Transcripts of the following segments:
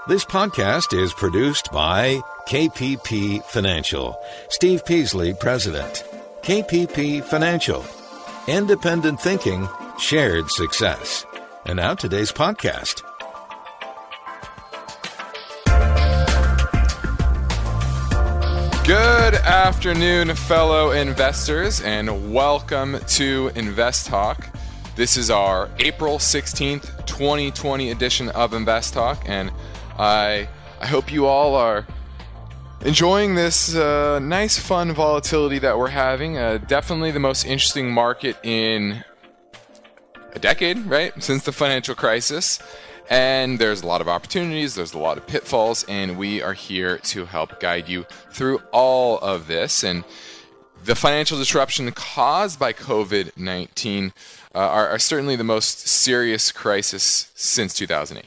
This podcast is produced by KPP Financial. Steve Peasley, President. KPP Financial. Independent thinking, shared success. And now today's podcast. Good afternoon, fellow investors, and welcome to Invest Talk. This is our April 16th, 2020 edition of Invest Talk, and I hope you all are enjoying this nice, fun volatility that we're having. Definitely the most interesting market in a decade, right? Since the financial crisis. And there's a lot of opportunities, there's a lot of pitfalls, and we are here to help guide you through all of this. And the financial disruption caused by COVID-19 are certainly the most serious crisis since 2008.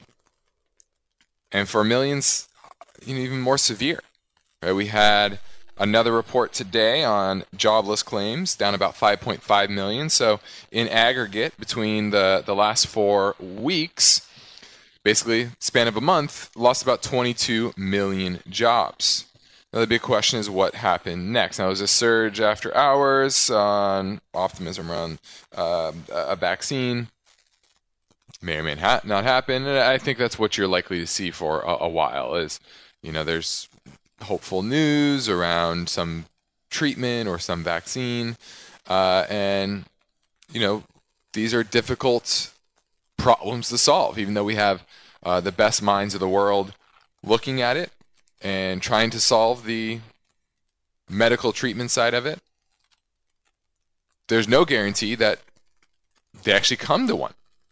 And for millions, even more severe. Right? We had another report today on jobless claims, down about 5.5 million. So in aggregate, between the last 4 weeks, basically span of a month, lost about 22 million jobs. Now the big question is what happened next. Now, there was a surge after hours on optimism around a vaccine. May or may not happen. And I think that's what you're likely to see for a while is, there's hopeful news around some treatment or some vaccine. And these are difficult problems to solve, even though we have the best minds of the world looking at it and trying to solve the medical treatment side of it. There's no guarantee that they actually come to one.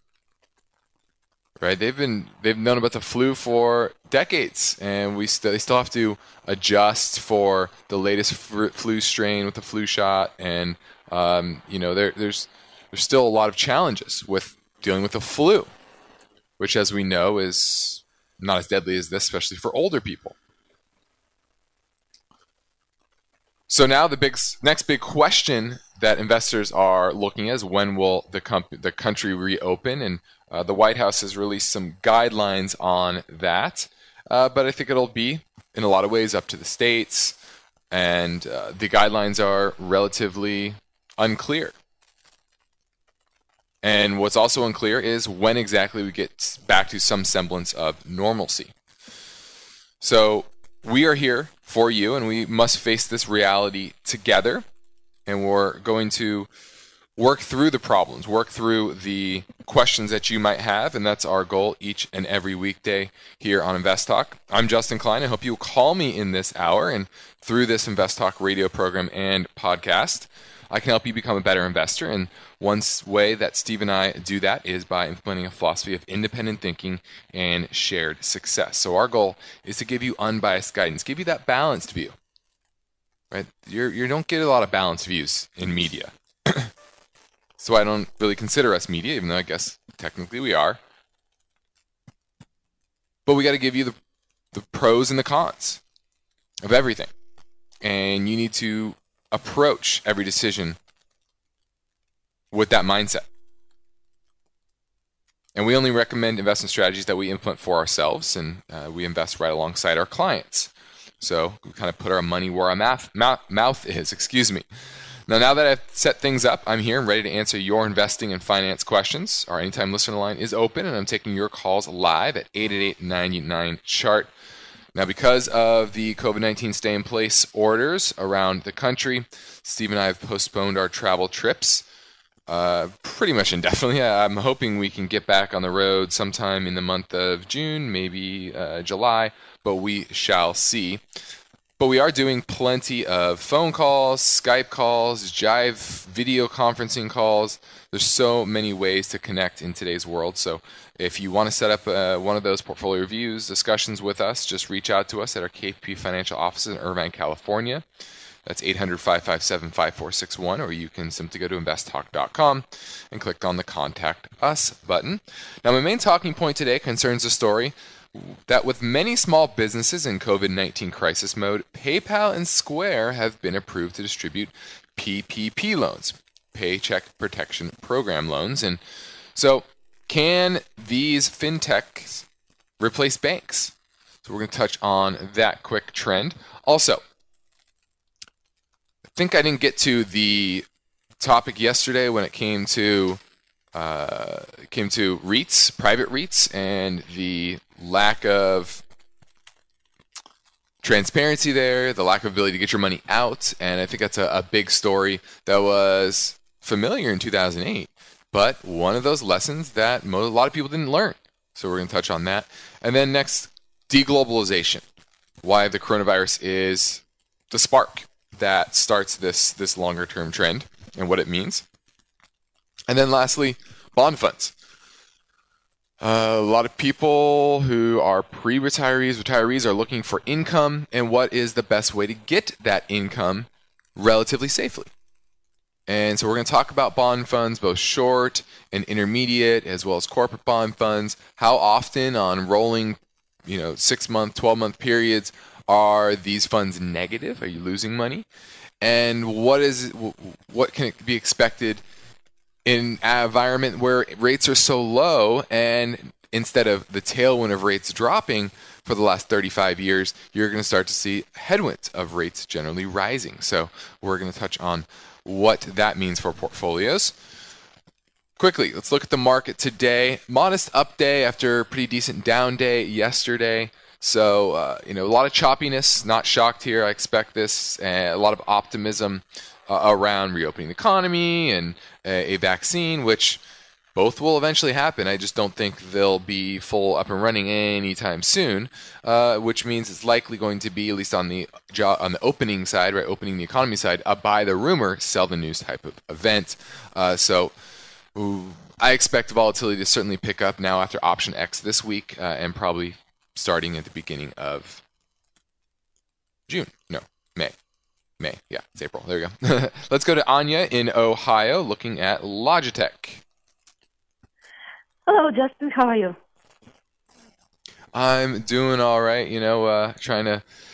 Right? They've known about the flu for decades, and they still have to adjust for the latest flu strain with the flu shot, and there's still a lot of challenges with dealing with the flu, which, as we know, is not as deadly as this, especially for older people. So now the next big question that investors are looking at is when will the country reopen? And the White House has released some guidelines on that, but I think it'll be, in a lot of ways, up to the states, and the guidelines are relatively unclear. And what's also unclear is when exactly we get back to some semblance of normalcy. So we are here for you, and we must face this reality together. And we're going to work through the problems, work through the questions that you might have, and that's our goal each and every weekday here on Invest Talk. I'm Justin Klein. I hope you'll call me in this hour, and through this Invest Talk radio program and podcast, I can help you become a better investor. And one way that Steve and I do that is by implementing a philosophy of independent thinking and shared success. So our goal is to give you unbiased guidance, give you that balanced view. Right? You don't get a lot of balanced views in media. So I don't really consider us media, even though I guess technically we are. But we got to give you the pros and the cons of everything. And you need to approach every decision with that mindset. And we only recommend investment strategies that we implement for ourselves, and we invest right alongside our clients. So we kind of put our money where our mouth is. Now that I've set things up, I'm here and ready to answer your investing and finance questions. Our Anytime Listener line is open, and I'm taking your calls live at 888-99-CHART. Now, because of the COVID-19 stay-in-place orders around the country, Steve and I have postponed our travel trips pretty much indefinitely. I'm hoping we can get back on the road sometime in the month of June, maybe July, but we shall see. But we are doing plenty of phone calls, Skype calls, Jive video conferencing calls. There's so many ways to connect in today's world. So if you want to set up one of those portfolio reviews, discussions with us, just reach out to us at our KP Financial offices in Irvine, California. That's 800-557-5461, or you can simply go to investtalk.com and click on the Contact Us button. Now, my main talking point today concerns a story that with many small businesses in COVID-19 crisis mode, PayPal and Square have been approved to distribute PPP loans, Paycheck Protection Program loans. And so can these fintechs replace banks? So we're going to touch on that quick trend. Also, I think I didn't get to the topic yesterday when it came to REITs, private REITs, and the lack of transparency there, the lack of ability to get your money out. And I think that's a big story that was familiar in 2008, but one of those lessons that a lot of people didn't learn. So we're going to touch on that. And then next, deglobalization. Why the coronavirus is the spark that starts this longer term trend and what it means. And then lastly, bond funds. A lot of people who are retirees are looking for income, and what is the best way to get that income relatively safely. And so we're going to talk about bond funds, both short and intermediate, as well as corporate bond funds. How often on rolling, 6-month, 12-month periods are these funds negative? Are you losing money? And what can it be expected in an environment where rates are so low, and instead of the tailwind of rates dropping for the last 35 years, you're going to start to see headwinds of rates generally rising. So we're going to touch on what that means for portfolios. Quickly, let's look at the market today. Modest up day after a pretty decent down day yesterday. So, a lot of choppiness, not shocked here. I expect this. A lot of optimism around reopening the economy and a vaccine, which both will eventually happen. I just don't think they'll be full up and running anytime soon, which means it's likely going to be, at least on the opening side, right, opening the economy side, a buy the rumor, sell the news type of event. So I expect volatility to certainly pick up now after Option X this week, and probably starting at the beginning of May. Yeah, it's April. There you go. Let's go to Anya in Ohio, looking at Logitech. Hello, Justin. How are you? I'm doing all right. Trying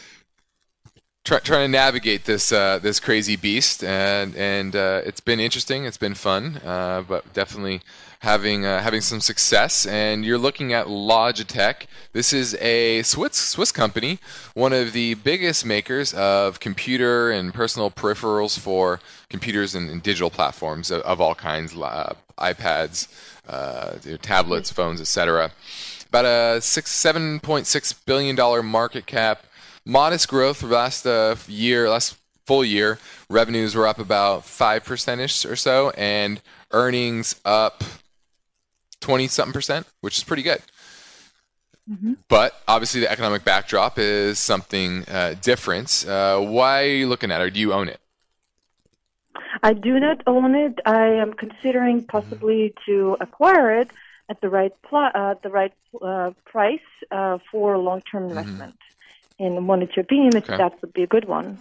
to navigate this crazy beast, and it's been interesting. It's been fun, but definitely having some success. And you're looking at Logitech. This is a Swiss company, one of the biggest makers of computer and personal peripherals for computers and digital platforms of all kinds, iPads, tablets, phones, etc. About a $7.6 billion market cap. Modest growth for last full year. Revenues were up about 5% or so, and earnings up 20-something%, which is pretty good. Mm-hmm. But obviously the economic backdrop is something different. Why are you looking at it, or do you own it? I do not own it. I am considering possibly to acquire it at the right price for long-term investment. And wanted your opinion if that would be a good one.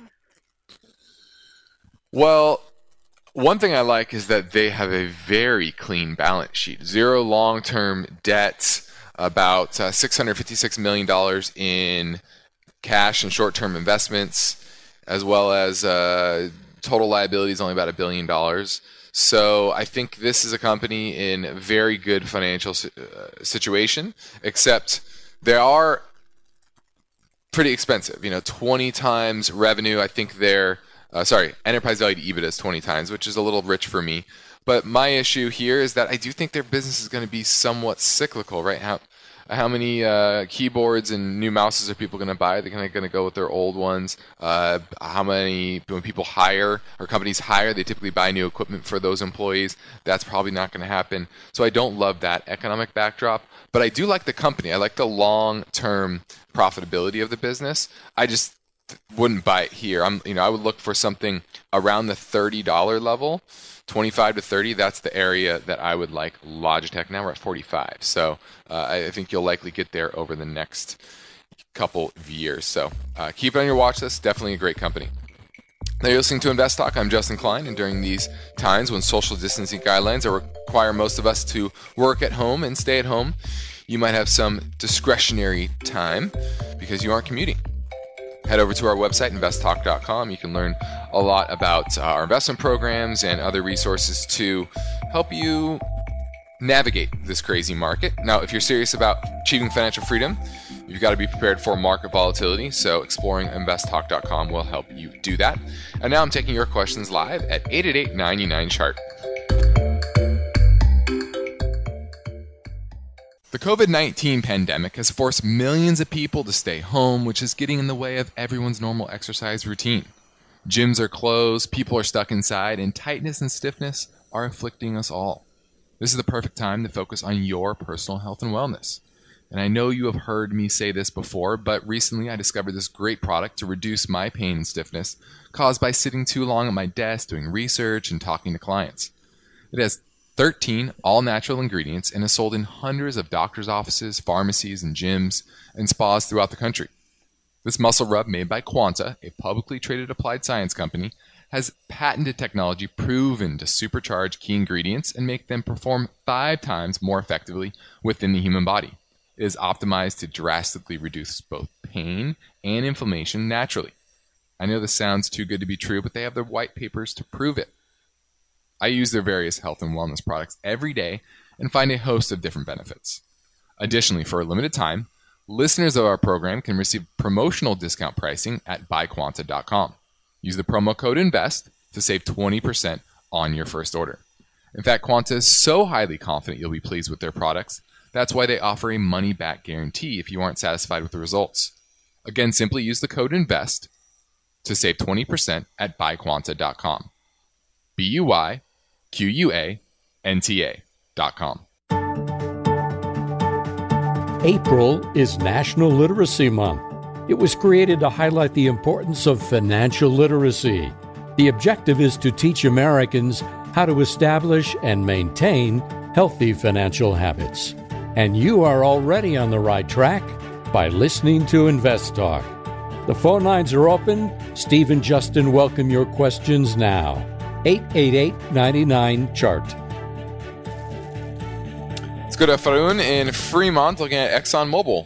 Well, one thing I like is that they have a very clean balance sheet. Zero long-term debt, about $656 million in cash and short-term investments, as well as total liabilities only about $1 billion. So I think this is a company in a very good financial situation, except there are pretty expensive, 20 times revenue. I think enterprise value to EBITDA is 20 times, which is a little rich for me. But my issue here is that I do think their business is going to be somewhat cyclical, right? How many keyboards and new mouses are people going to buy? They're going to go with their old ones. How many, when people hire or companies hire, they typically buy new equipment for those employees. That's probably not going to happen. So I don't love that economic backdrop. But I do like the company. I like the long-term profitability of the business. I just wouldn't buy it here. I would look for something around the $30 level, 25 to 30. That's the area that I would like Logitech. Now we're at 45. So I think you'll likely get there over the next couple of years. So keep it on your watch list. Definitely a great company. Now you're listening to Invest Talk. I'm Justin Klein, and during these times when social distancing guidelines require most of us to work at home and stay at home, you might have some discretionary time because you aren't commuting. Head over to our website, investtalk.com. You can learn a lot about our investment programs and other resources to help you navigate this crazy market. Now, if you're serious about achieving financial freedom, You've got to be prepared for market volatility, so exploringinvesttalk.com will help you do that. And now I'm taking your questions live at 888-99-CHART. The COVID-19 pandemic has forced millions of people to stay home, which is getting in the way of everyone's normal exercise routine. Gyms are closed, people are stuck inside, and tightness and stiffness are afflicting us all. This is the perfect time to focus on your personal health and wellness. And I know you have heard me say this before, but recently I discovered this great product to reduce my pain and stiffness caused by sitting too long at my desk doing research and talking to clients. It has 13 all-natural ingredients and is sold in hundreds of doctors' offices, pharmacies, and gyms and spas throughout the country. This muscle rub made by Quanta, a publicly traded applied science company, has patented technology proven to supercharge key ingredients and make them perform 5 times more effectively within the human body. It is optimized to drastically reduce both pain and inflammation naturally. I know this sounds too good to be true, but they have their white papers to prove it. I use their various health and wellness products every day and find a host of different benefits. Additionally, for a limited time, listeners of our program can receive promotional discount pricing at buyquanta.com. Use the promo code INVEST to save 20% on your first order. In fact, Quanta is so highly confident you'll be pleased with their products. That's why they offer a money-back guarantee if you aren't satisfied with the results. Again, simply use the code INVEST to save 20% at buyquanta.com. BUYQUANTA.com. April is National Literacy Month. It was created to highlight the importance of financial literacy. The objective is to teach Americans how to establish and maintain healthy financial habits. And you are already on the right track by listening to Invest Talk. The phone lines are open. Steve and Justin welcome your questions now. 888-99-CHART. Let's go to Farun in Fremont looking at ExxonMobil.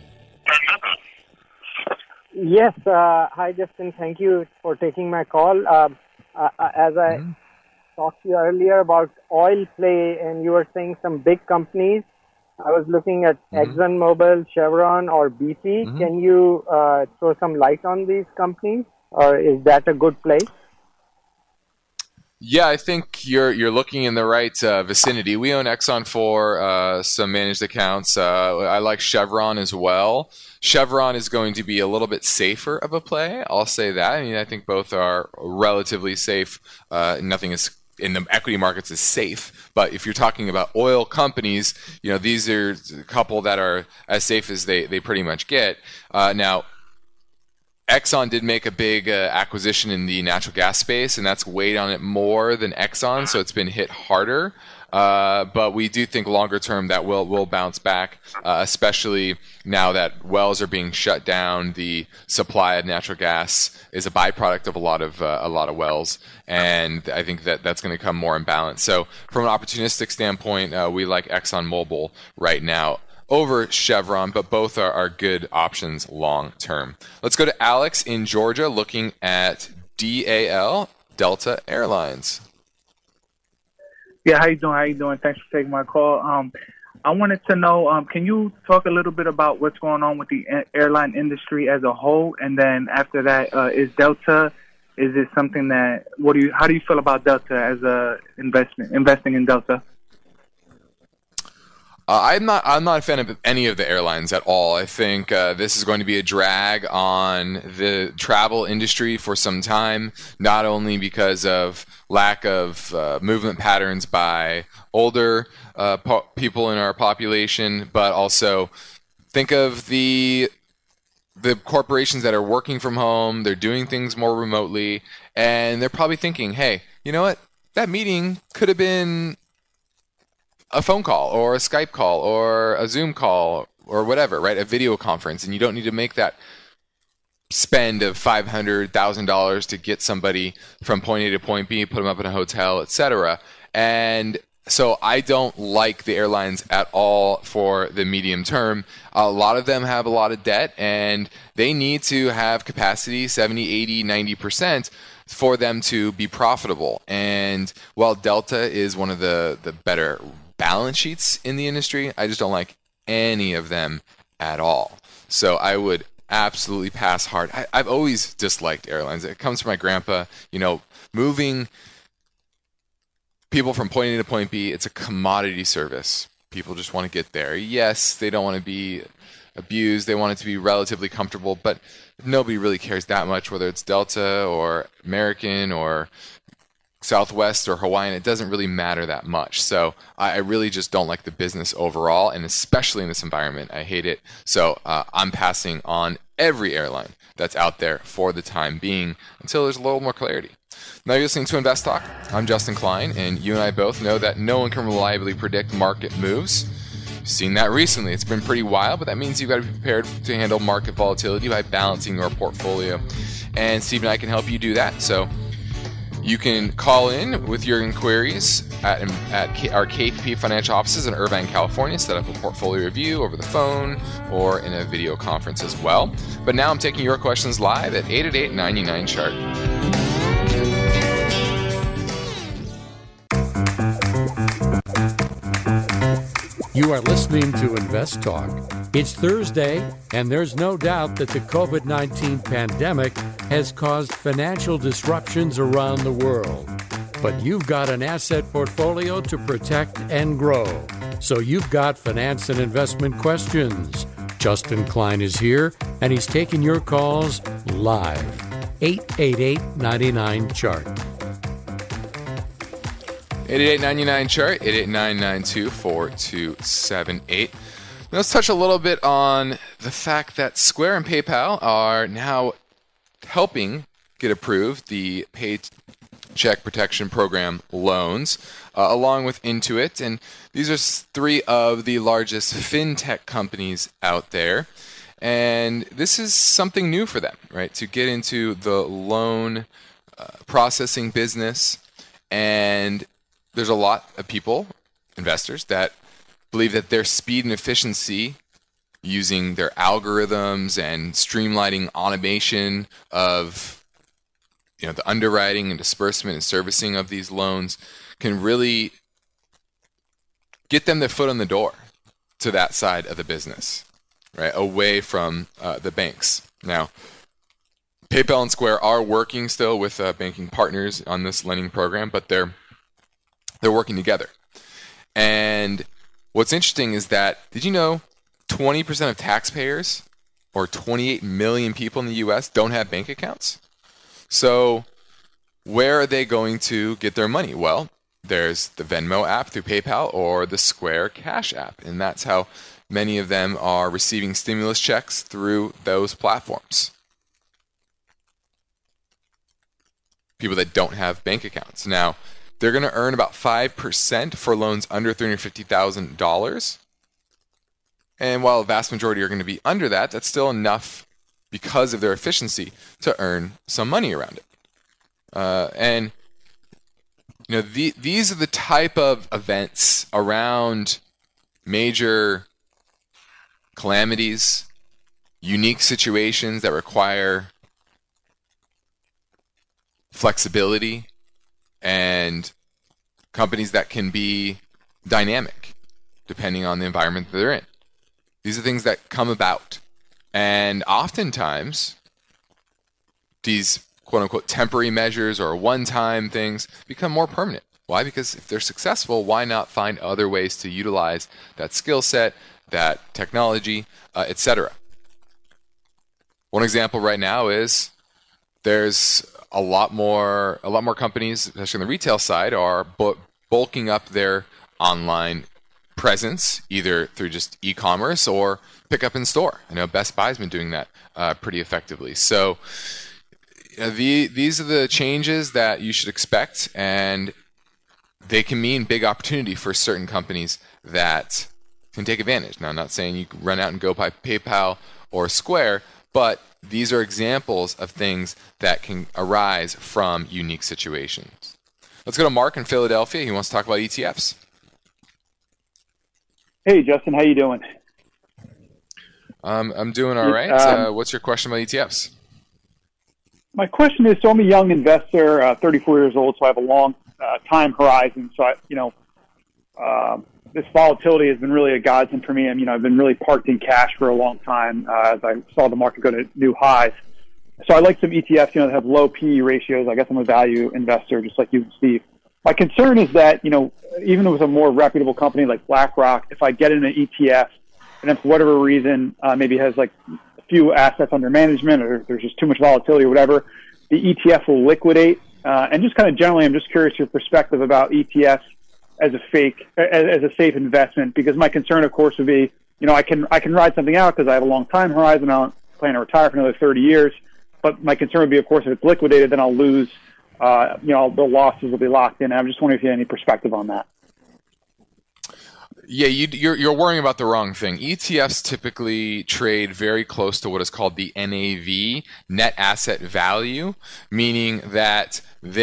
Yes. Hi, Justin. Thank you for taking my call. As I talked to you earlier about oil play, and you were saying some big companies, I was looking at ExxonMobil, Chevron, or BP. Can you throw some light on these companies, or is that a good play? Yeah, I think you're looking in the right vicinity. We own Exxon for some managed accounts. I like Chevron as well. Chevron is going to be a little bit safer of a play. I'll say that. I mean, I think both are relatively safe. Nothing is in the equity markets is safe, but if you're talking about oil companies, these are a couple that are as safe as they pretty much get. Now, Exxon did make a big acquisition in the natural gas space, and that's weighed on it more than Exxon, so it's been hit harder. But we do think longer term that will bounce back, especially now that wells are being shut down. The supply of natural gas is a byproduct of a lot of wells, and I think that's going to come more in balance. So from an opportunistic standpoint, we like ExxonMobil right now over Chevron, but both are good options long term. Let's go to Alex in Georgia looking at DAL, Delta Airlines. Yeah, how you doing? Thanks for taking my call. I wanted to know, can you talk a little bit about what's going on with the airline industry as a whole? And then after that, is it something that, how do you feel about Delta as a investing in Delta? I'm not a fan of any of the airlines at all. I think this is going to be a drag on the travel industry for some time, not only because of lack of movement patterns by older people in our population, but also think of the corporations that are working from home. They're doing things more remotely, and they're probably thinking, hey, you know what? That meeting could have been a phone call or a Skype call or a Zoom call or whatever, right? A video conference, and you don't need to make that spend of $500,000 to get somebody from point A to point B, put them up in a hotel, etc. And so I don't like the airlines at all for the medium term. A lot of them have a lot of debt, and they need to have capacity 70, 80, 90% for them to be profitable. And while Delta is one of the better balance sheets in the industry, I just don't like any of them at all. So I would absolutely pass hard. I've always disliked airlines. It comes from my grandpa. Moving people from point A to point B, it's a commodity service. People just want to get there. Yes, they don't want to be abused. They want it to be relatively comfortable, but nobody really cares that much whether it's Delta or American or Southwest or Hawaiian. It doesn't really matter that much. So I really just don't like the business overall, and especially in this environment. I hate it. So I'm passing on every airline that's out there for the time being until there's a little more clarity. Now you're listening to Invest Talk. I'm Justin Klein, and you and I both know that no one can reliably predict market moves. You've seen that recently. It's been pretty wild, but that means you've got to be prepared to handle market volatility by balancing your portfolio. And Steve and I can help you do that. So you can call in with your inquiries at our KPP financial offices in Irvine, California. Set up a portfolio review over the phone or in a video conference as well. But now I'm taking your questions live at 888-99-CHART. You are listening to Invest Talk. It's Thursday, and there's no doubt that the COVID-19 pandemic has caused financial disruptions around the world. But you've got an asset portfolio to protect and grow. So you've got finance and investment questions. Justin Klein is here, and he's taking your calls live. 888-99-CHART. 888-99-CHART, 889-92-4278. Let's touch a little bit on the fact that Square and PayPal are now helping get approved the Paycheck Protection Program loans, along with Intuit. And these are three of the largest fintech companies out there. And this is something new for them, right? To get into the loan processing business. And there's a lot of people, investors, that believe that their speed and efficiency using their algorithms and streamlining automation of the underwriting and disbursement and servicing of these loans can really get them their foot on the door to that side of the business, right? Away from the banks. Now, PayPal and Square are working still with banking partners on this lending program, but they're working together. And what's interesting is that, did you know 20% of taxpayers, or 28 million people in the U.S., don't have bank accounts? So where are they going to get their money? Well, there's the Venmo app through PayPal or the Square Cash app. And that's how many of them are receiving stimulus checks through those platforms. People that don't have bank accounts. Now, they're going to earn about 5% for loans under $350,000. And while the vast majority are going to be under that, that's still enough because of their efficiency to earn some money around it. These are the type of events around major calamities, unique situations that require flexibility, and companies that can be dynamic depending on the environment that they're in. These are things that come about. And oftentimes, these quote-unquote temporary measures or one-time things become more permanent. Why? Because if they're successful, why not find other ways to utilize that skill set, that technology, etc. One example right now is there's a lot more companies, especially on the retail side, are bulking up their online presence, either through just e-commerce or pick up in store. I know Best Buy's been doing that pretty effectively. So these are the changes that you should expect, and they can mean big opportunity for certain companies that can take advantage. Now, I'm not saying you can run out and go buy PayPal or Square, but these are examples of things that can arise from unique situations. Let's go to Mark in Philadelphia. He wants to talk about ETFs. Hey, Justin. How you doing? I'm doing all right. What's your question about ETFs? My question is, so I'm a young investor, 34 years old, so I have a long time horizon. So this volatility has been really a godsend for me. And, I've been really parked in cash for a long time as I saw the market go to new highs. So I like some ETFs, that have low PE ratios. I guess I'm a value investor, just like you, Steve. My concern is that, even with a more reputable company like BlackRock, if I get in an ETF and then for whatever reason, maybe has like a few assets under management or there's just too much volatility or whatever, the ETF will liquidate. And just kind of generally, I'm just curious your perspective about ETFs as a safe investment, because my concern, of course, would be, I can ride something out because I have a long time horizon. I don't plan to retire for another 30 years. But my concern would be, of course, if it's liquidated, then I'll lose, the losses will be locked in. I'm just wondering if you have any perspective on that. Yeah, you're worrying about the wrong thing. ETFs typically trade very close to what is called the NAV, net asset value, meaning that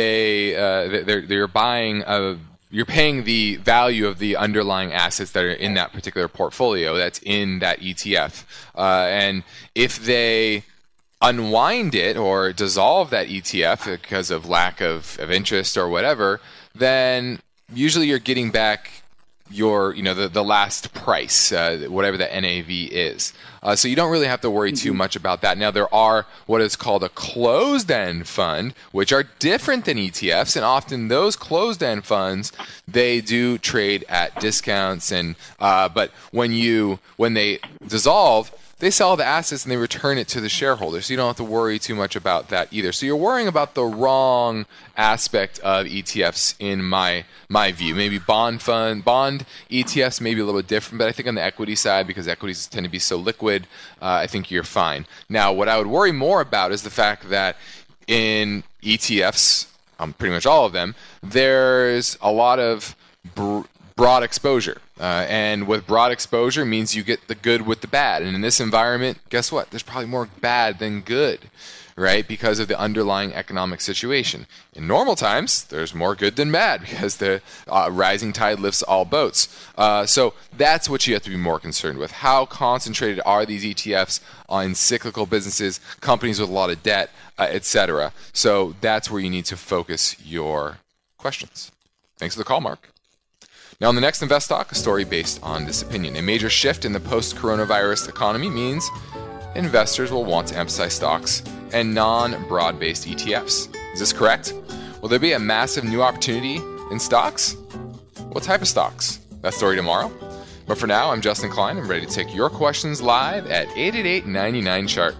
they're buying you're paying the value of the underlying assets that are in that particular portfolio that's in that ETF. And if they unwind it or dissolve that ETF because of lack of interest or whatever, then usually you're getting back your, the last price, whatever the NAV is. So you don't really have to worry too much about that. Now, there are what is called a closed-end fund, which are different than ETFs, and often those closed-end funds, they do trade at discounts, and but when they dissolve, they sell the assets and they return it to the shareholders. So you don't have to worry too much about that either. So you're worrying about the wrong aspect of ETFs in my view. Maybe bond ETFs may be a little bit different, but I think on the equity side, because equities tend to be so liquid, I think you're fine. Now, what I would worry more about is the fact that in ETFs, pretty much all of them, there's a lot of broad exposure. And with broad exposure means you get the good with the bad. And in this environment, guess what? There's probably more bad than good, right? Because of the underlying economic situation. In normal times, there's more good than bad because the rising tide lifts all boats. So that's what you have to be more concerned with. How concentrated are these ETFs on cyclical businesses, companies with a lot of debt, etc.? So that's where you need to focus your questions. Thanks for the call, Mark. Now, on the next Invest Talk, a story based on this opinion. A major shift in the post-coronavirus economy means investors will want to emphasize stocks and non-broad-based ETFs. Is this correct? Will there be a massive new opportunity in stocks? What type of stocks? That story tomorrow. But for now, I'm Justin Klein. I'm ready to take your questions live at 888-99-CHART.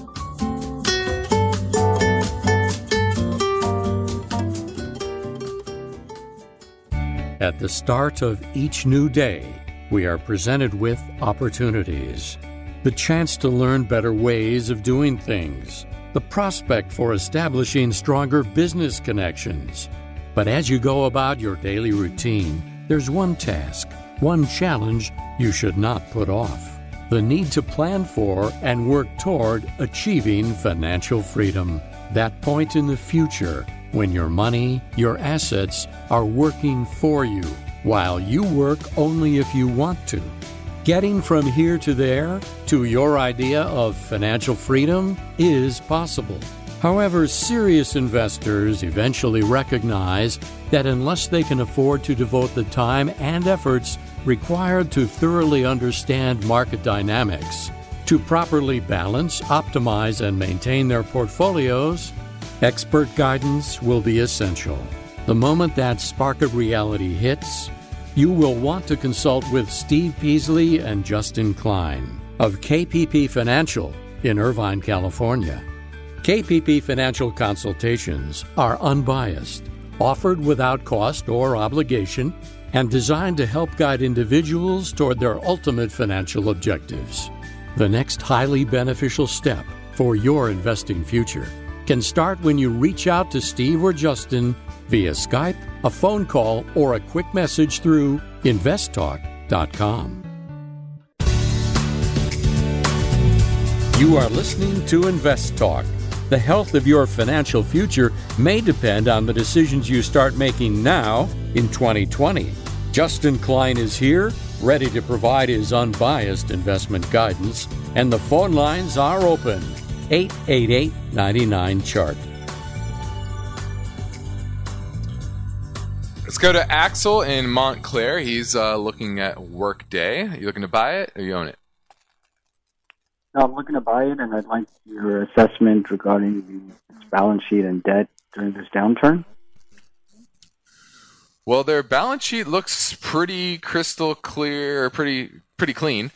At the start of each new day, we are presented with opportunities. The chance to learn better ways of doing things. The prospect for establishing stronger business connections. But as you go about your daily routine, there's one task, one challenge you should not put off. The need to plan for and work toward achieving financial freedom. That point in the future when your money, your assets are working for you, while you work only if you want to. Getting from here to there, to your idea of financial freedom, is possible. However, serious investors eventually recognize that unless they can afford to devote the time and efforts required to thoroughly understand market dynamics, to properly balance, optimize, and maintain their portfolios, expert guidance will be essential. The moment that spark of reality hits, you will want to consult with Steve Peasley and Justin Klein of KPP Financial in Irvine, California. KPP Financial consultations are unbiased, offered without cost or obligation, and designed to help guide individuals toward their ultimate financial objectives. The next highly beneficial step for your investing future can start when you reach out to Steve or Justin via Skype, a phone call, or a quick message through investtalk.com. You are listening to Invest Talk. The health of your financial future may depend on the decisions you start making now in 2020. Justin Klein is here, ready to provide his unbiased investment guidance, and the phone lines are open. 888-99-CHART. Let's go to Axel in Montclair. He's looking at Workday. Are you looking to buy it or you own it? I'm looking to buy it, and I'd like your assessment regarding its balance sheet and debt during this downturn. Well, their balance sheet looks pretty crystal clear, or pretty clean.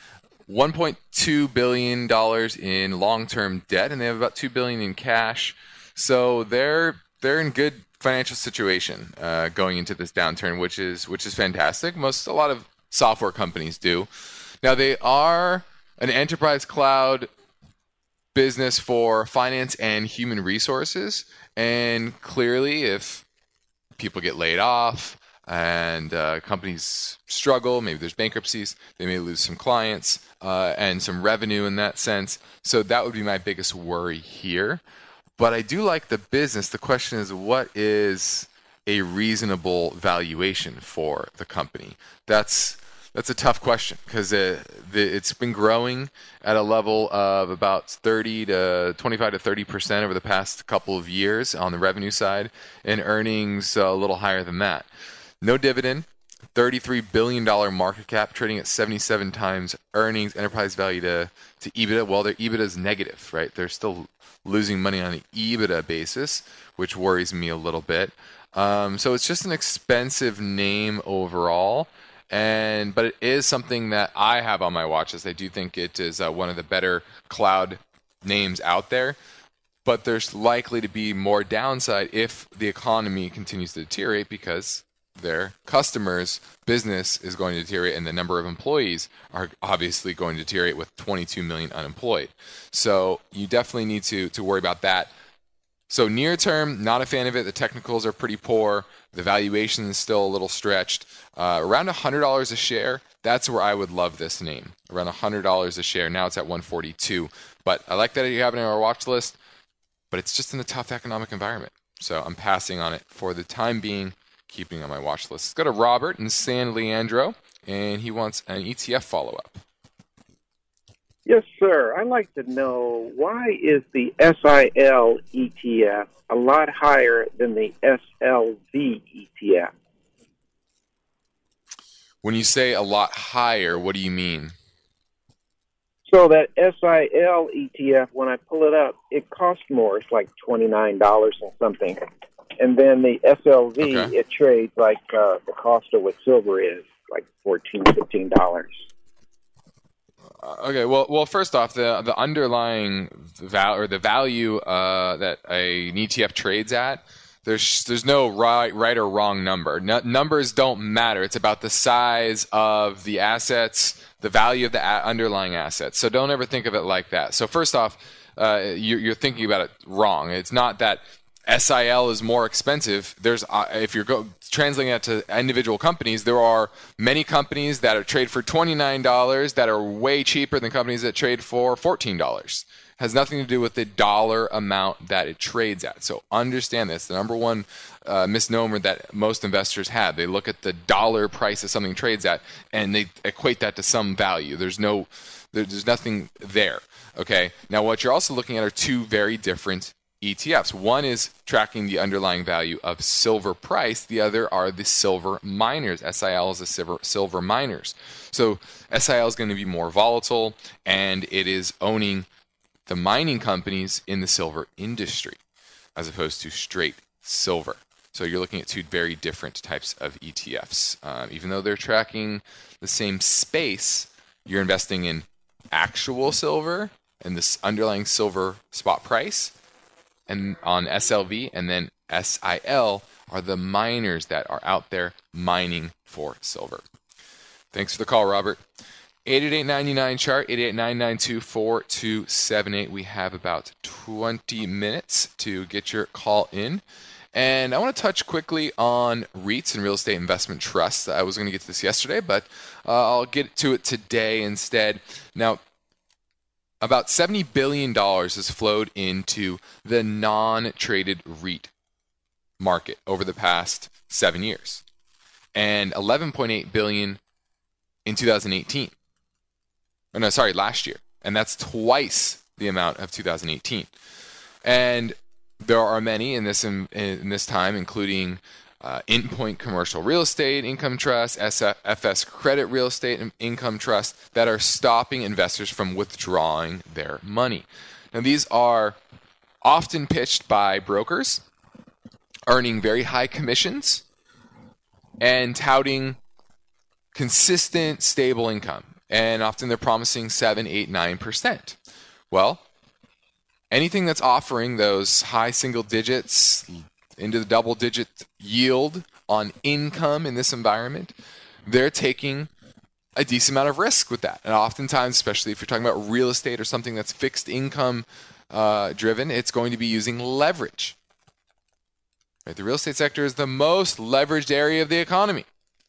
$1.2 billion in long-term debt, and they have about $2 billion in cash. So they're in good financial situation going into this downturn, which is fantastic. A lot of software companies do. Now they are an enterprise cloud business for finance and human resources, and clearly, if people get laid off and companies struggle, maybe there's bankruptcies, they may lose some clients and some revenue in that sense. So that would be my biggest worry here. But I do like the business. The question is, what is a reasonable valuation for the company? That's a tough question because it's been growing at a level of about 25 to 30% over the past couple of years on the revenue side, and earnings a little higher than that. No dividend, $33 billion market cap, trading at 77 times earnings, enterprise value to EBITDA. Well, their EBITDA is negative, right? They're still losing money on an EBITDA basis, which worries me a little bit. So it's just an expensive name overall. But it is something that I have on my watch list. I do think it is one of the better cloud names out there. But there's likely to be more downside if the economy continues to deteriorate, because their customers' business is going to deteriorate and the number of employees are obviously going to deteriorate with 22 million unemployed. So you definitely need to worry about that. So near term, not a fan of it. The technicals are pretty poor. The valuation is still a little stretched. Around $100 a share, that's where I would love this name. Around $100 a share. Now it's at $142. But I like that you have it on our watch list, but it's just in a tough economic environment. So I'm passing on it for the time being, keeping it on my watch list. Let's go to Robert in San Leandro, and he wants an ETF follow-up. Yes, sir. I'd like to know, why is the SIL ETF a lot higher than the SLV ETF? When you say a lot higher, what do you mean? So that SIL ETF, when I pull it up, it costs more. It's like $29 and something. And then the SLV, It trades like the cost of what silver is, like $14, $15. Okay, well, first off, the underlying value that an ETF trades at, there's no right or wrong number. Numbers don't matter. It's about the size of the assets, the value of the underlying assets. So don't ever think of it like that. So first off, you're thinking about it wrong. It's not that SIL is more expensive. If you're translating that to individual companies, there are many companies that are trade for $29 that are way cheaper than companies that trade for $14. Has nothing to do with the dollar amount that it trades at. So understand this. The number one misnomer that most investors have, they look at the dollar price that something trades at and they equate that to some value. There's nothing there. Okay. Now what you're also looking at are two very different ETFs. One is tracking the underlying value of silver price. The other are the silver miners. SIL is the silver miners. So SIL is going to be more volatile, and it is owning the mining companies in the silver industry as opposed to straight silver. So you're looking at two very different types of ETFs. Even though they're tracking the same space, you're investing in actual silver and this underlying silver spot price, and on SLV, and then SIL are the miners that are out there mining for silver. Thanks for the call, Robert. 888-99-CHART, 888-992-4278. We have about 20 minutes to get your call in. And I want to touch quickly on REITs and real estate investment trusts. I was going to get to this yesterday, but I'll get to it today instead. Now, about $70 billion has flowed into the non-traded REIT market over the past 7 years, and $11.8 billion in 2018. Oh, no, sorry, last year, and that's twice the amount of 2018. And there are many in this time, including Endpoint Commercial Real Estate Income Trust, SFS Credit Real Estate Income Trust, that are stopping investors from withdrawing their money. Now, these are often pitched by brokers, earning very high commissions and touting consistent, stable income. And often they're promising 7, 8, 9%. Well, anything that's offering those high single digits into the double digit yield on income in this environment, they're taking a decent amount of risk with that. And oftentimes, especially if you're talking about real estate or something that's fixed income driven, it's going to be using leverage. Right? The real estate sector is the most leveraged area of the economy.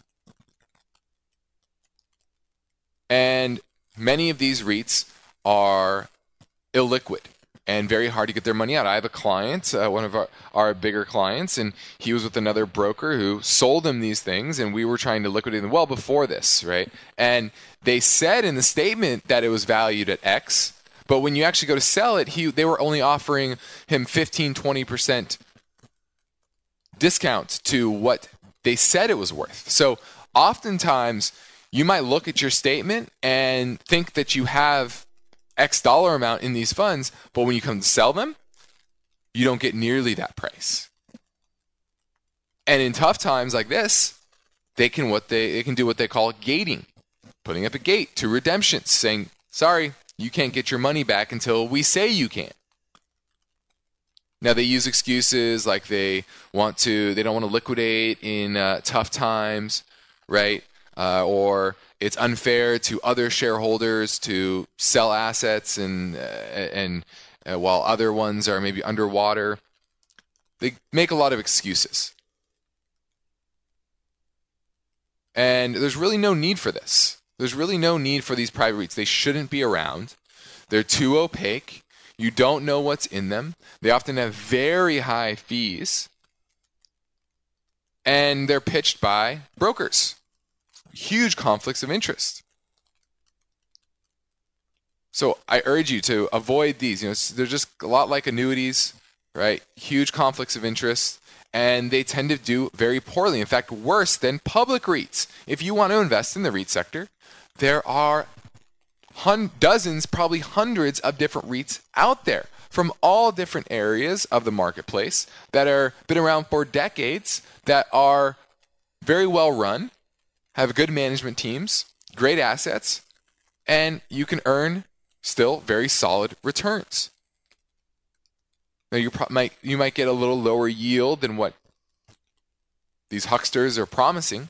And many of these REITs are illiquid and very hard to get their money out. I have a client, one of our bigger clients, and he was with another broker who sold him these things, and we were trying to liquidate them well before this, right? And they said in the statement that it was valued at X, but when you actually go to sell it, they were only offering him 15, 20% discount to what they said it was worth. So oftentimes, you might look at your statement and think that you have X dollar amount in these funds, but when you come to sell them, you don't get nearly that price. And in tough times like this, they can do what they call gating, putting up a gate to redemptions, saying, sorry, you can't get your money back until we say you can. Now, they use excuses like they don't want to liquidate in tough times, right? Or it's unfair to other shareholders to sell assets and while other ones are maybe underwater. They make a lot of excuses. And there's really no need for this. There's really no need for these private REITs. They shouldn't be around. They're too opaque. You don't know what's in them. They often have very high fees. And they're pitched by brokers. Huge conflicts of interest. So I urge you to avoid these. They're just a lot like annuities, right? Huge conflicts of interest, and they tend to do very poorly. In fact, worse than public REITs. If you want to invest in the REIT sector, there are dozens, probably hundreds of different REITs out there from all different areas of the marketplace that are been around for decades, that are very well run, have good management teams, great assets, and you can earn still very solid returns. Now you might get a little lower yield than what these hucksters are promising,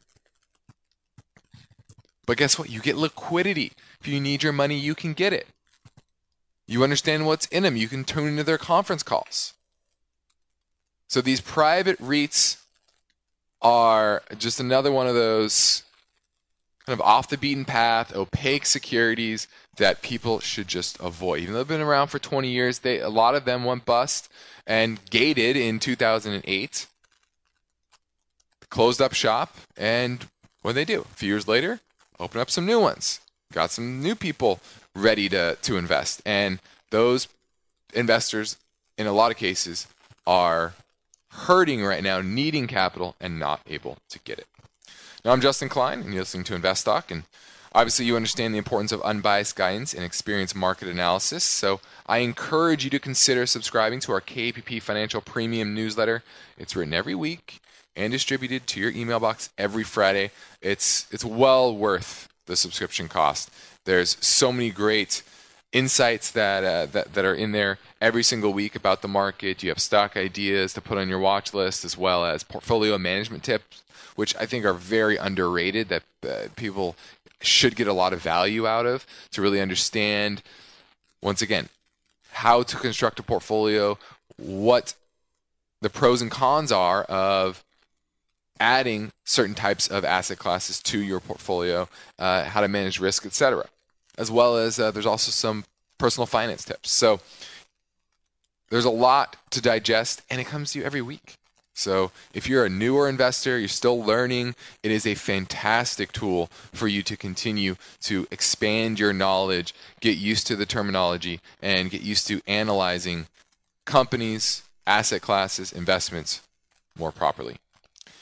but guess what? You get liquidity. If you need your money, you can get it. You understand what's in them. You can tune into their conference calls. So these private REITs are just another one of those kind of off the beaten path, opaque securities that people should just avoid. Even though they've been around for 20 years, a lot of them went bust and gated in 2008. Closed up shop, and what did they do? A few years later, open up some new ones. Got some new people ready to invest. And those investors, in a lot of cases, are hurting right now, needing capital and not able to get it. Now, I'm Justin Klein, and you're listening to Invest Talk, and obviously you understand the importance of unbiased guidance and experienced market analysis, so I encourage you to consider subscribing to our KPP Financial Premium newsletter. It's written every week and distributed to your email box every Friday. It's well worth the subscription cost. There's so many great insights that are in there every single week about the market. You have stock ideas to put on your watch list, as well as portfolio management tips, which I think are very underrated, that people should get a lot of value out of, to really understand, once again, how to construct a portfolio, what the pros and cons are of adding certain types of asset classes to your portfolio, how to manage risk, etc. As well as there's also some personal finance tips. So there's a lot to digest, and it comes to you every week. So if you're a newer investor, you're still learning, it is a fantastic tool for you to continue to expand your knowledge, get used to the terminology, and get used to analyzing companies, asset classes, investments more properly.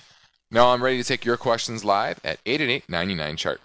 Now I'm ready to take your questions live at 888-99-CHART.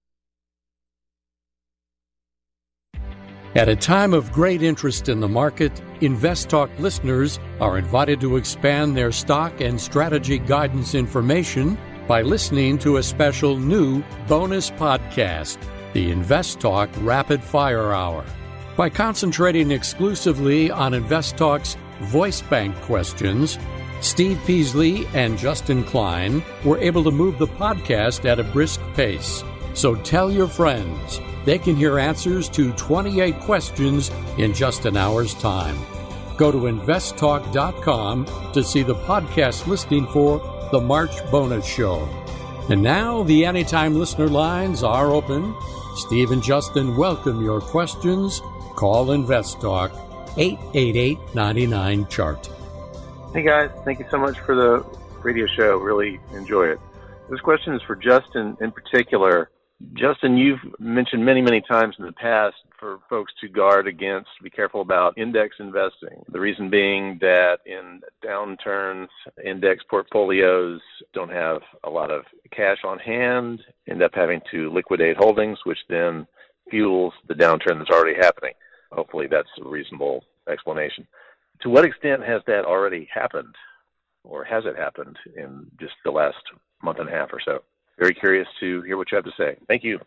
At a time of great interest in the market, InvestTalk listeners are invited to expand their stock and strategy guidance information by listening to a special new bonus podcast, the InvestTalk Rapid Fire Hour. By concentrating exclusively on InvestTalk's voice bank questions, Steve Peasley and Justin Klein were able to move the podcast at a brisk pace. So tell your friends. They can hear answers to 28 questions in just an hour's time. Go to investtalk.com to see the podcast listing for the March bonus show. And now the Anytime listener lines are open. Steve and Justin welcome your questions. Call InvestTalk 888-99-CHART. Hey guys, thank you so much for the radio show. Really enjoy it. This question is for Justin in particular. Justin, you've mentioned many, many times in the past for folks to guard against, be careful about index investing. The reason being that in downturns, index portfolios don't have a lot of cash on hand, end up having to liquidate holdings, which then fuels the downturn that's already happening. Hopefully that's a reasonable explanation. To what extent has that already happened, or has it happened in just the last month and a half or so? Very curious to hear what you have to say. Thank you.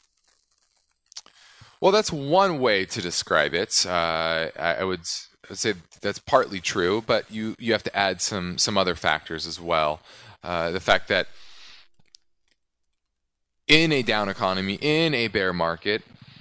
Well, that's one way to describe it. I would say that's partly true, but you have to add some other factors as well. The fact that in a down economy, in a bear market,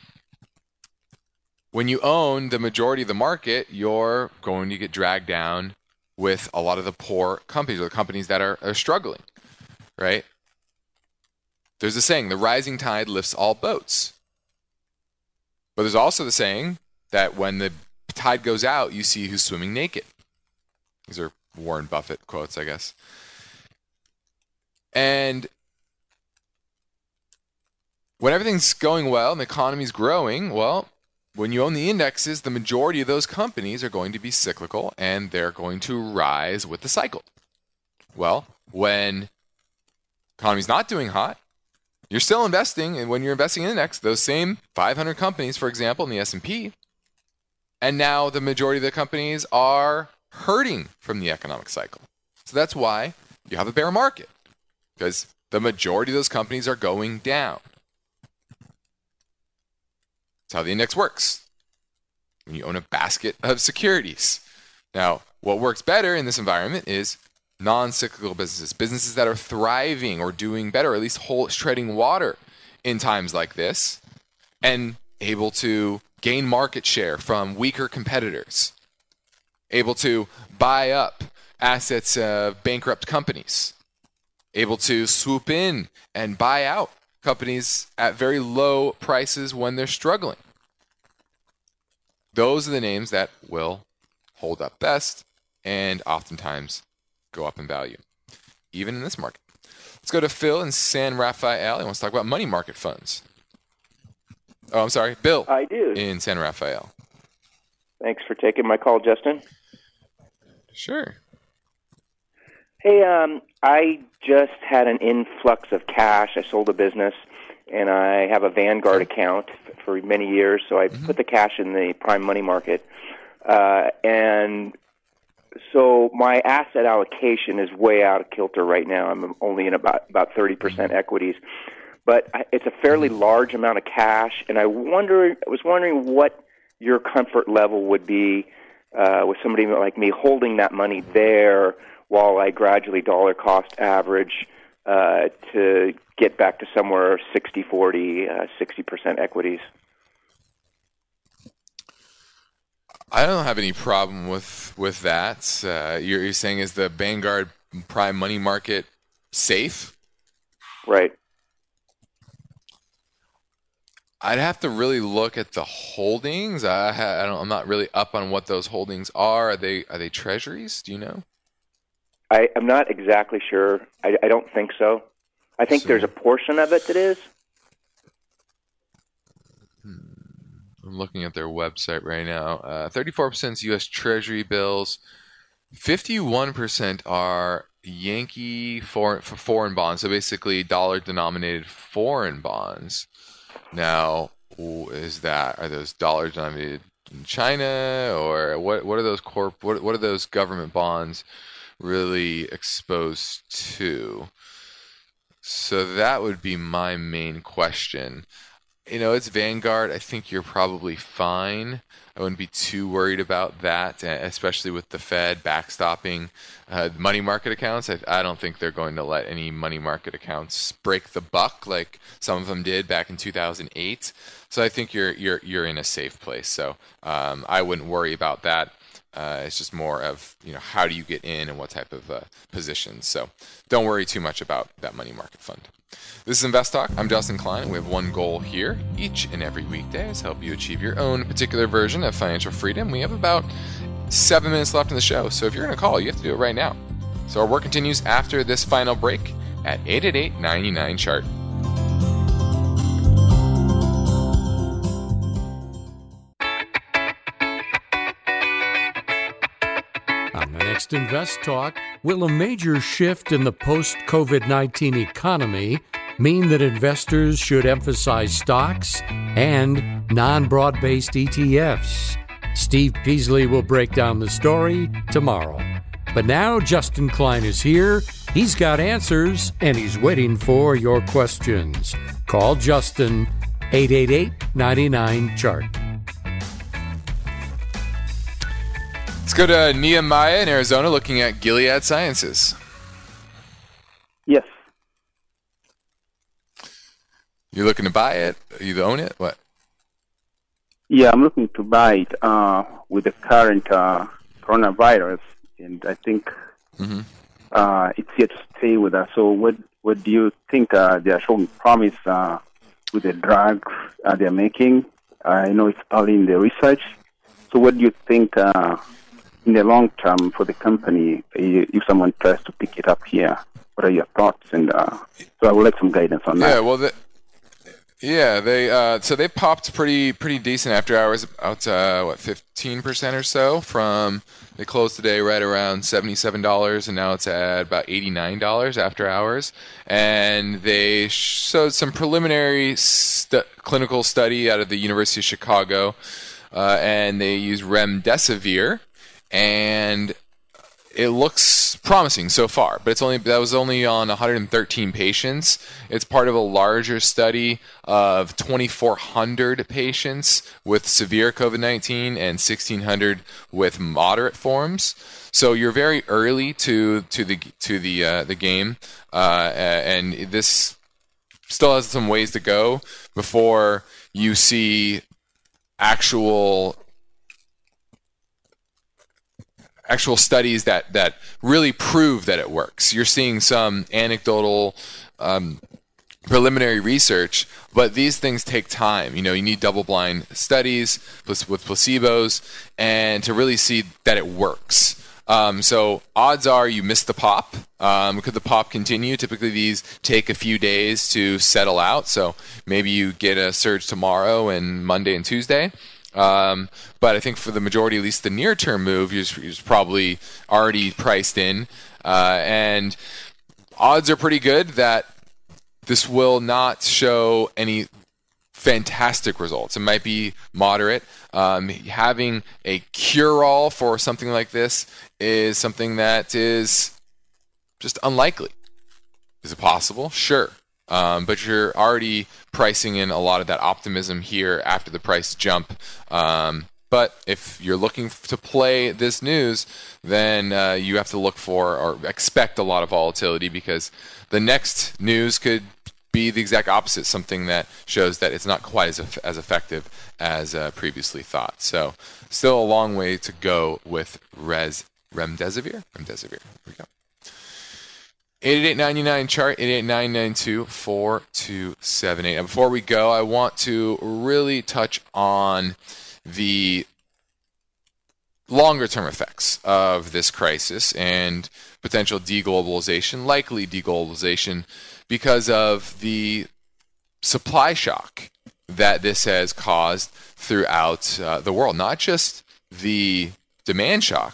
when you own the majority of the market, you're going to get dragged down with a lot of the poor companies, or the companies that are struggling, right? There's a saying, the rising tide lifts all boats. But there's also the saying that when the tide goes out, you see who's swimming naked. These are Warren Buffett quotes, I guess. And when everything's going well and the economy's growing, well, when you own the indexes, the majority of those companies are going to be cyclical and they're going to rise with the cycle. Well, when the economy's not doing hot, you're still investing, and when you're investing in index, those same 500 companies, for example, in the S&P, and now the majority of the companies are hurting from the economic cycle. So that's why you have a bear market, because the majority of those companies are going down. That's how the index works. When you own a basket of securities. Now, what works better in this environment is non-cyclical businesses, businesses that are thriving or doing better, or at least treading water in times like this, and able to gain market share from weaker competitors, able to buy up assets of bankrupt companies, able to swoop in and buy out companies at very low prices when they're struggling. Those are the names that will hold up best and oftentimes go up in value, even in this market. Let's go to Phil in San Rafael. He wants to talk about money market funds. Oh, I'm sorry, Bill. I do. In San Rafael. Thanks for taking my call, Justin. Sure. Hey, I just had an influx of cash. I sold a business, and I have a Vanguard account for many years, so I put the cash in the prime money market. And so my asset allocation is way out of kilter right now. I'm only in about 30% equities. But it's a fairly large amount of cash, and I was wondering what your comfort level would be with somebody like me holding that money there while I gradually dollar cost average to get back to somewhere 60-40, 60% equities. I don't have any problem with that. You're saying, is the Vanguard prime money market safe? Right. I'd have to really look at the holdings. I'm not really up on what those holdings are. Are they treasuries? Do you know? I'm not exactly sure. I don't think so. I think there's a portion of it that is. I'm looking at their website right now. 34% is U.S. Treasury bills, 51% are Yankee foreign bonds, so basically dollar-denominated foreign bonds. Now, are those dollar-denominated in China, or what are those what are those government bonds really exposed to? So that would be my main question. It's Vanguard. I think you're probably fine. I wouldn't be too worried about that, especially with the Fed backstopping money market accounts. I don't think they're going to let any money market accounts break the buck like some of them did back in 2008. So I think you're in a safe place. So I wouldn't worry about that. It's just more of how do you get in and what type of positions. So don't worry too much about that money market fund. This is Invest Talk. I'm Justin Klein. We have one goal here each and every weekday is help you achieve your own particular version of financial freedom. We have about 7 minutes left in the show, so if you're going to call, you have to do it right now. So our work continues after this final break at 888-99-CHART. On the next Invest Talk, will a major shift in the post-COVID-19 economy mean that investors should emphasize stocks and non-broad-based ETFs? Steve Peasley will break down the story tomorrow. But now Justin Klein is here. He's got answers, and he's waiting for your questions. Call Justin, 888-99-CHART. Let's go to Nehemiah in Arizona looking at Gilead Sciences. Yes. You're looking to buy it? You own it? What? Yeah, I'm looking to buy it with the current coronavirus, and I think it's here to stay with us. So what do you think they are showing promise with the drugs they're making? I know it's early in the research. So what do you think in the long term for the company if someone tries to pick it up here? What are your thoughts? And so I would like some guidance on that. Yeah, well, they popped pretty decent after hours, about 15% or so. From they closed today right around $77, and now it's at about $89 after hours. And they showed some preliminary clinical study out of the University of Chicago, and they used remdesivir, and it looks promising so far, but that was only on 113 patients. It's part of a larger study of 2,400 patients with severe COVID-19 and 1,600 with moderate forms. So you're very early to the game, and this still has some ways to go before you see actual studies that really prove that it works. You're seeing some anecdotal preliminary research, but these things take time. You need double-blind studies with placebos and to really see that it works. So odds are you missed the pop. Could the pop continue? Typically these take a few days to settle out, so maybe you get a surge tomorrow and Monday and Tuesday. But I think for the majority, at least the near-term move, you're probably already priced in. And odds are pretty good that this will not show any fantastic results. It might be moderate. Having a cure-all for something like this is something that is just unlikely. Is it possible? Sure. But you're already pricing in a lot of that optimism here after the price jump. But if you're looking to play this news, then you have to look for or expect a lot of volatility, because the next news could be the exact opposite, something that shows that it's not quite as effective as previously thought. So still a long way to go with remdesivir. Here we go. 888-99-CHART, 888-992-4278. Now, before we go, I want to really touch on the longer-term effects of this crisis and potential deglobalization, likely deglobalization, because of the supply shock that this has caused throughout the world. Not just the demand shock,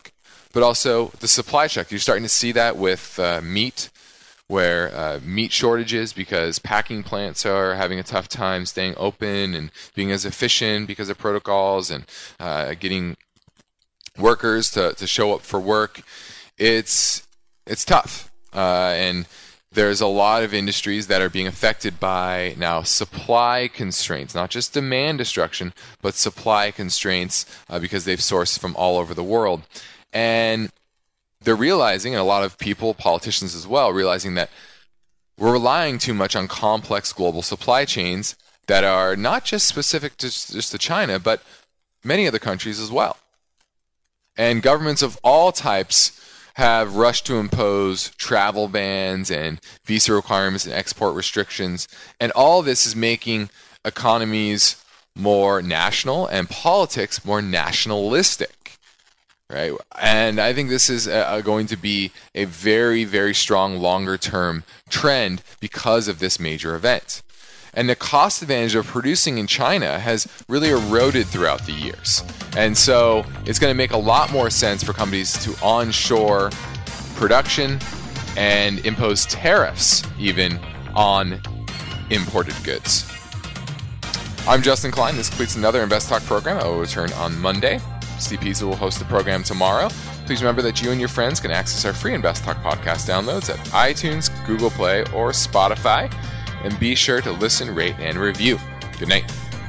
but also the supply check. You're starting to see that with meat, where meat shortages because packing plants are having a tough time staying open and being as efficient because of protocols and getting workers to show up for work. It's tough. And there's a lot of industries that are being affected by now supply constraints, not just demand destruction, but supply constraints because they've sourced from all over the world. And they're realizing, and a lot of people, politicians as well, realizing that we're relying too much on complex global supply chains that are not just specific just to China, but many other countries as well. And governments of all types have rushed to impose travel bans and visa requirements and export restrictions. And all this is making economies more national and politics more nationalistic, right? And I think this is going to be a very, very strong longer-term trend because of this major event. And the cost advantage of producing in China has really eroded throughout the years. And so it's going to make a lot more sense for companies to onshore production and impose tariffs even on imported goods. I'm Justin Klein. This completes another Invest Talk program. I will return on Monday. Steve Peasley will host the program tomorrow. Please remember that you and your friends can access our free Invest Talk podcast downloads at iTunes, Google Play, or Spotify. And be sure to listen, rate, and review. Good night.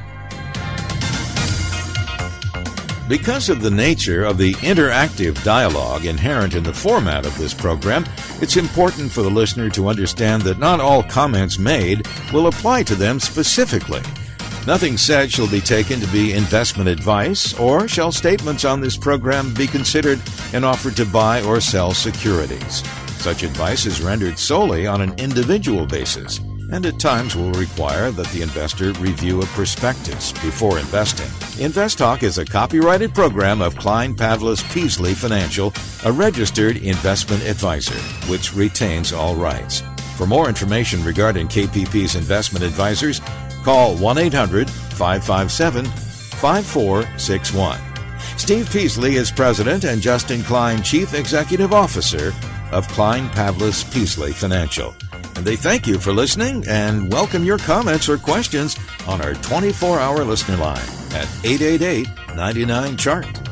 Because of the nature of the interactive dialogue inherent in the format of this program, it's important for the listener to understand that not all comments made will apply to them specifically. Nothing said shall be taken to be investment advice, or shall statements on this program be considered an offer to buy or sell securities. Such advice is rendered solely on an individual basis, and at times will require that the investor review a prospectus before investing. Invest Talk is a copyrighted program of Klein Pavlis Peasley Financial, a registered investment advisor, which retains all rights. For more information regarding KPP's investment advisors, call 1-800-557-5461. Steve Peasley is President and Justin Klein, Chief Executive Officer of Klein Pavlis Peasley Financial. And they thank you for listening and welcome your comments or questions on our 24-hour listener line at 888-99-CHART.